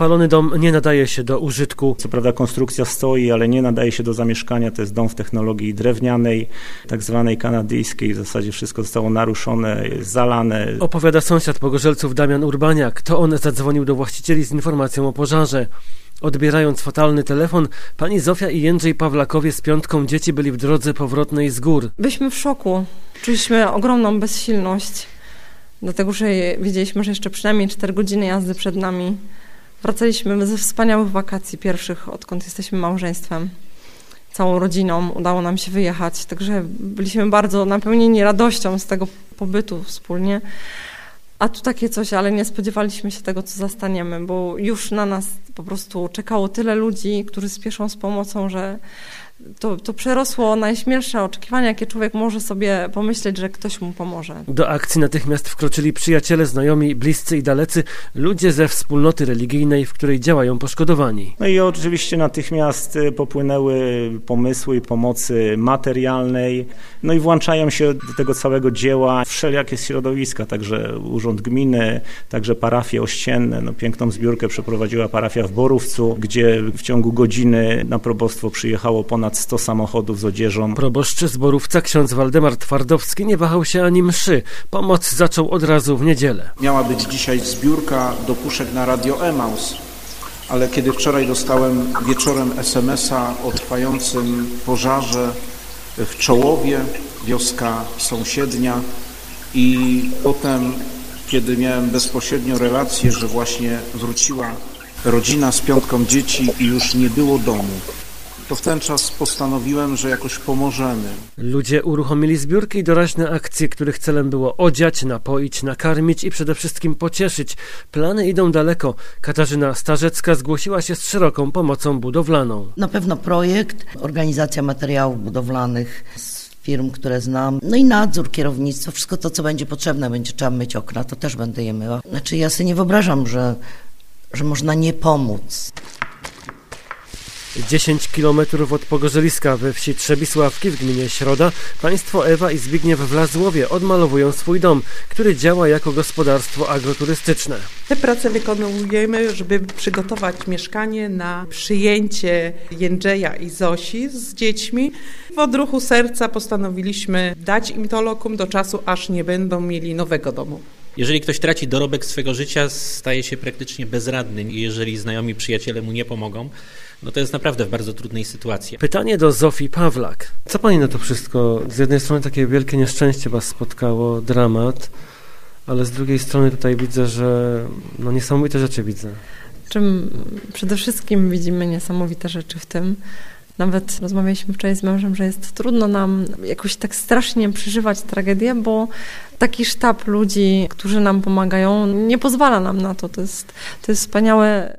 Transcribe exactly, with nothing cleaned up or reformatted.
Spalony dom nie nadaje się do użytku. Co prawda konstrukcja stoi, ale nie nadaje się do zamieszkania. To jest dom w technologii drewnianej, tak zwanej kanadyjskiej. W zasadzie wszystko zostało naruszone, jest zalane. Opowiada sąsiad Pogorzelców Damian Urbaniak. To on zadzwonił do właścicieli z informacją o pożarze. Odbierając fatalny telefon, pani Zofia i Jędrzej Pawlakowie z piątką dzieci byli w drodze powrotnej z gór. Byliśmy w szoku. Czuliśmy ogromną bezsilność, dlatego że wiedzieliśmy, że jeszcze przynajmniej cztery godziny jazdy przed nami. Wracaliśmy ze wspaniałych wakacji pierwszych, odkąd jesteśmy małżeństwem. Całą rodziną udało nam się wyjechać, także byliśmy bardzo napełnieni radością z tego pobytu wspólnie. A tu takie coś, ale nie spodziewaliśmy się tego, co zastaniemy, bo już na nas po prostu czekało tyle ludzi, którzy spieszą z pomocą, że to, to przerosło najśmielsze oczekiwania, jakie człowiek może sobie pomyśleć, że ktoś mu pomoże. Do akcji natychmiast wkroczyli przyjaciele, znajomi, bliscy i dalecy, ludzie ze wspólnoty religijnej, w której działają poszkodowani. No i oczywiście natychmiast popłynęły pomysły pomocy materialnej, no i włączają się do tego całego dzieła wszelakie środowiska, także Urząd Gminy, także parafie ościenne. No, piękną zbiórkę przeprowadziła parafia w Borówcu, gdzie w ciągu godziny na probostwo przyjechało ponad sto samochodów z odzieżą. Proboszcz z Borówca, ksiądz Waldemar Twardowski, nie wahał się ani mszy. Pomoc zaczął od razu w niedzielę. Miała być dzisiaj zbiórka do puszek na Radio Emaus, ale kiedy wczoraj dostałem wieczorem es em es a o trwającym pożarze w Czołowie, wioska sąsiednia, i potem, kiedy miałem bezpośrednio relację, że właśnie wróciła rodzina z piątką dzieci i już nie było domu, to w ten czas postanowiłem, że jakoś pomożemy. Ludzie uruchomili zbiórki i doraźne akcje, których celem było odziać, napoić, nakarmić i przede wszystkim pocieszyć. Plany idą daleko. Katarzyna Starzecka zgłosiła się z szeroką pomocą budowlaną. Na pewno projekt, organizacja materiałów budowlanych z firm, które znam, no i nadzór, kierownictwo, wszystko to, co będzie potrzebne. Będzie trzeba myć okna, to też będę je myła. Znaczy ja sobie nie wyobrażam, że, że można nie pomóc. dziesięć kilometrów od Pogorzeliska we wsi Trzebisławki w gminie Środa państwo Ewa i Zbigniew Wlazłowie odmalowują swój dom, który działa jako gospodarstwo agroturystyczne. Te prace wykonujemy, żeby przygotować mieszkanie na przyjęcie Jędrzeja i Zosi z dziećmi. W odruchu serca postanowiliśmy dać im to lokum do czasu, aż nie będą mieli nowego domu. Jeżeli ktoś traci dorobek swego życia, staje się praktycznie bezradny i jeżeli znajomi, przyjaciele mu nie pomogą, no to jest naprawdę w bardzo trudnej sytuacji. Pytanie do Zofii Pawlak. Co pani na to wszystko? Z jednej strony takie wielkie nieszczęście was spotkało, dramat, ale z drugiej strony tutaj widzę, że no niesamowite rzeczy widzę. Czym przede wszystkim widzimy niesamowite rzeczy w tym. Nawet rozmawialiśmy wczoraj z mężem, że jest trudno nam jakoś tak strasznie przeżywać tragedię, bo taki sztab ludzi, którzy nam pomagają, nie pozwala nam na to. To jest, to jest wspaniałe